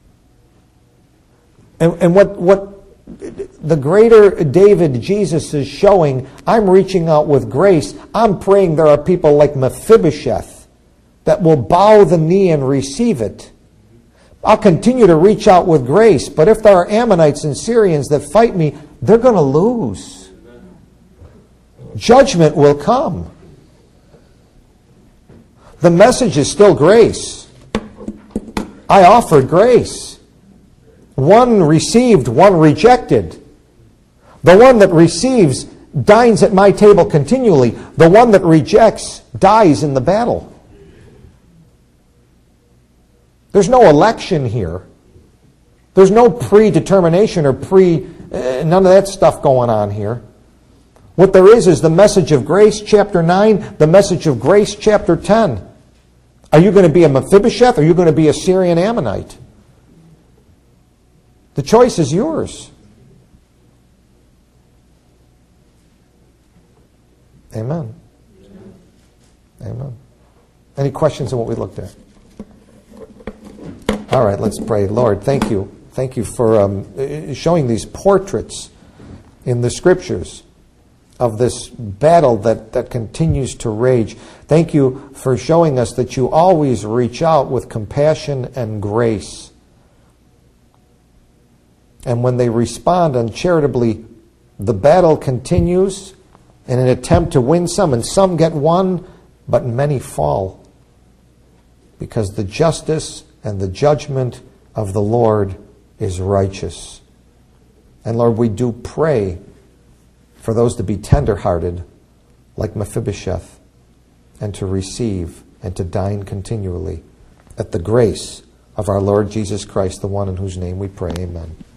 Speaker 1: And, and what, what the greater David Jesus is showing, I'm reaching out with grace. I'm praying there are people like Mephibosheth that will bow the knee and receive it. I'll continue to reach out with grace, but if there are Ammonites and Syrians that fight me, they're going to lose. Judgment will come. The message is still grace. I offered grace. One received, one rejected. The one that receives dines at my table continually. The one that rejects dies in the battle. There's no election here. There's no predetermination or pre, uh, none of that stuff going on here. What there is is the message of grace, chapter nine, the message of grace, chapter ten. Are you going to be a Mephibosheth or are you going to be a Syrian Ammonite? The choice is yours. Amen. Amen. Any questions on what we looked at? All right, let's pray. Lord, thank you. Thank you for um, showing these portraits in the Scriptures of this battle that, that continues to rage. Thank you for showing us that you always reach out with compassion and grace. And when they respond uncharitably, the battle continues in an attempt to win some, and some get won, but many fall. Because the justice and the judgment of the Lord is righteous. And Lord, we do pray for those to be tender-hearted, like Mephibosheth, and to receive and to dine continually at the grace of our Lord Jesus Christ, the one in whose name we pray. Amen.